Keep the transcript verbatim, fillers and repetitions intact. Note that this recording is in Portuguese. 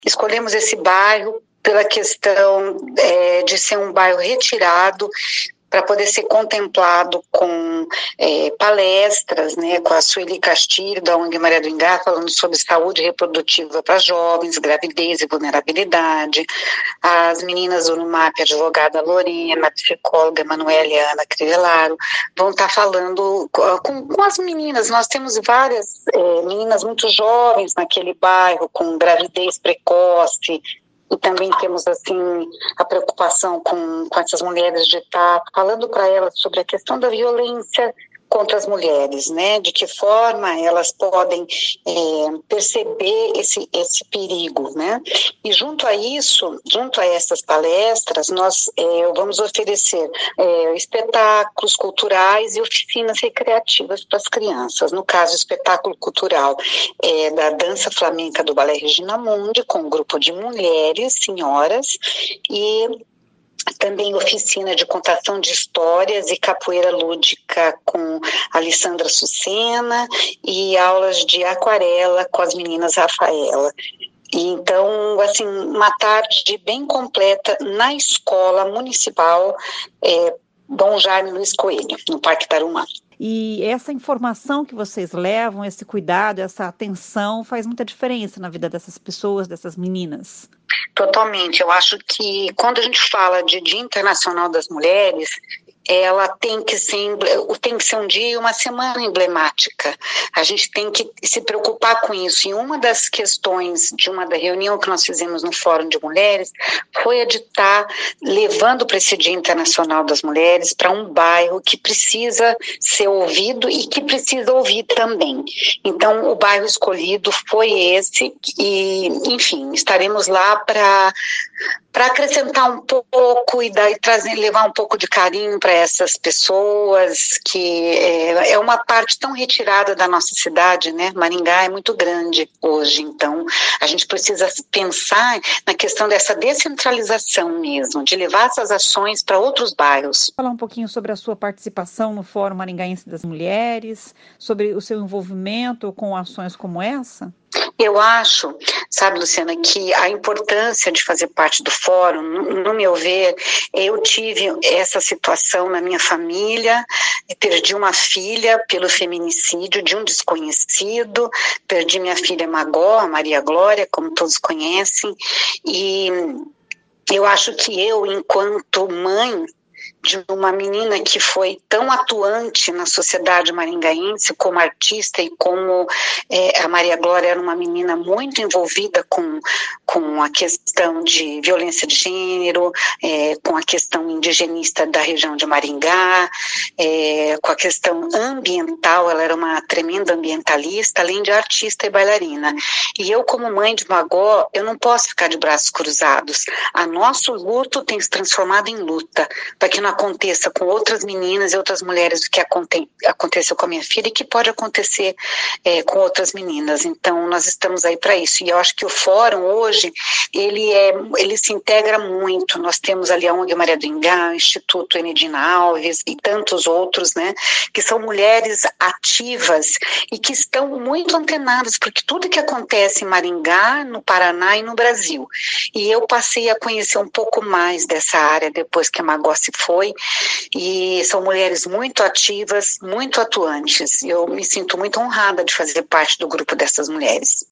escolhemos esse bairro pela questão é, de ser um bairro retirado, para poder ser contemplado com é, palestras, né, com a Sueli Castilho, da O N G Maria do Ingá, falando sobre saúde reprodutiva para jovens, gravidez e vulnerabilidade, as meninas do NUMAP, a advogada Lorena, a psicóloga Emanuele Ana Crivellaro, vão estar falando com, com as meninas. Nós temos várias é, meninas muito jovens naquele bairro, com gravidez precoce, e também temos, assim, a preocupação com, com essas mulheres de estar falando para elas sobre a questão da violência contra as mulheres, né? De que forma elas podem é, perceber esse, esse perigo, né? E junto a isso, junto a essas palestras, nós é, vamos oferecer é, espetáculos culturais e oficinas recreativas para as crianças. No caso, o espetáculo cultural é da dança flamenca do Balé Regina Mundi, com um grupo de mulheres, senhoras, e também oficina de contação de histórias e capoeira lúdica com a Alessandra Sucena e aulas de aquarela com as meninas Rafaela. E então, assim, uma tarde bem completa na escola municipal é, Dom Jaime Luiz Coelho, no Parque Tarumã. E essa informação que vocês levam, esse cuidado, essa atenção, faz muita diferença na vida dessas pessoas, dessas meninas. Totalmente. Eu acho que quando a gente fala de Dia Internacional das Mulheres, ela tem que ser, tem que ser um dia, uma semana emblemática. A gente tem que se preocupar com isso. E uma das questões de uma da reunião que nós fizemos no Fórum de Mulheres foi a de estar levando para esse Dia Internacional das Mulheres para um bairro que precisa ser ouvido e que precisa ouvir também. Então, o bairro escolhido foi esse e, enfim, estaremos lá para para acrescentar um pouco e daí trazer, levar um pouco de carinho para essas pessoas, que é, é uma parte tão retirada da nossa cidade, né? Maringá é muito grande hoje, então a gente precisa pensar na questão dessa descentralização mesmo, de levar essas ações para outros bairros. Falar um pouquinho sobre a sua participação no Fórum Maringaense das Mulheres, sobre o seu envolvimento com ações como essa? Eu acho, sabe, Luciana, que a importância de fazer parte do fórum, no, no meu ver, eu tive essa situação na minha família, perdi uma filha pelo feminicídio de um desconhecido, perdi minha filha Magó, a Maria Glória, como todos conhecem, e eu acho que eu, enquanto mãe de uma menina que foi tão atuante na sociedade maringaense como artista e como é, a Maria Glória era uma menina muito envolvida com, com a questão de violência de gênero, é, com a questão indigenista da região de Maringá, é, com a questão ambiental, ela era uma tremenda ambientalista, além de artista e bailarina. E eu, como mãe de Magó, eu não posso ficar de braços cruzados. A nosso luto tem se transformado em luta, para que não aconteça com outras meninas e outras mulheres o que aconte, aconteceu com a minha filha e que pode acontecer é, com outras meninas. Então, nós estamos aí para isso. E eu acho que o fórum hoje, ele, é, ele se integra muito. Nós temos ali a O N G Maria do Ingá, o Instituto Enedina Alves e tantos outros, né, que são mulheres ativas e que estão muito antenadas, porque tudo que acontece em Maringá, no Paraná e no Brasil. E eu passei a conhecer um pouco mais dessa área depois que a Magó se foi, e são mulheres muito ativas, muito atuantes. Eu me sinto muito honrada de fazer parte do grupo dessas mulheres.